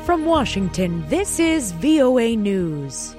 from Washington, this is VOA News.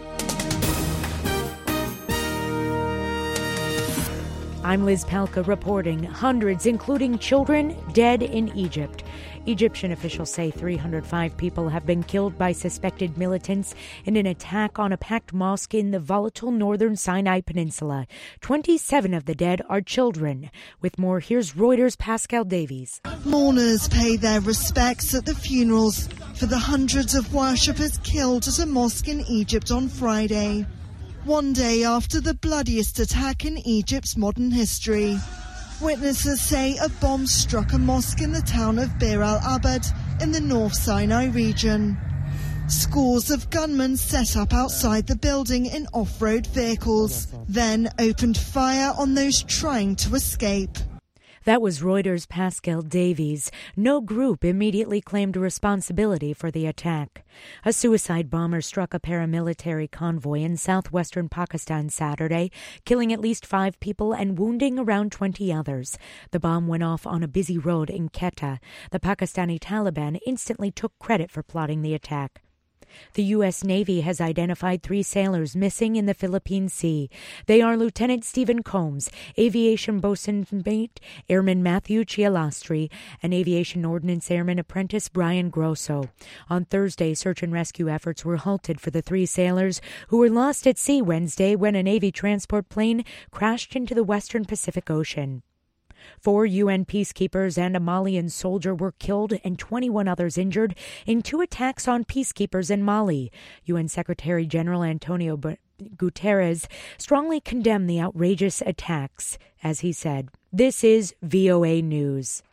I'm Liz Palka reporting. Hundreds, including children, dead in Egypt. Egyptian officials say 305 people have been killed by suspected militants in an attack on a packed mosque in the volatile northern Sinai Peninsula. 27 of the dead are children. With more, here's Reuters' Pascal Davies. Mourners pay their respects at the funerals for the hundreds of worshippers killed at a mosque in Egypt on Friday, one day after the bloodiest attack in Egypt's modern history. Witnesses say a bomb struck a mosque in the town of Bir al-Abad in the North Sinai region. Scores of gunmen set up outside the building in off-road vehicles, then opened fire on those trying to escape. That was Reuters' Pascal Davies. No group immediately claimed responsibility for the attack. A suicide bomber struck a paramilitary convoy in southwestern Pakistan Saturday, killing at least 5 people and wounding around 20 others. The bomb went off on a busy road in Quetta. The Pakistani Taliban instantly took credit for plotting the attack. The U.S. Navy has identified 3 sailors missing in the Philippine Sea. They are Lieutenant Stephen Combs, Aviation Bosun Mate Airman Matthew Chialastri, and Aviation Ordnance Airman Apprentice Brian Grosso. On Thursday, search and rescue efforts were halted for the 3 sailors who were lost at sea Wednesday when a Navy transport plane crashed into the western Pacific Ocean. 4 UN peacekeepers and a Malian soldier were killed and 21 others injured in 2 attacks on peacekeepers in Mali. UN Secretary General Antonio Guterres strongly condemned the outrageous attacks, as he said. This is VOA News.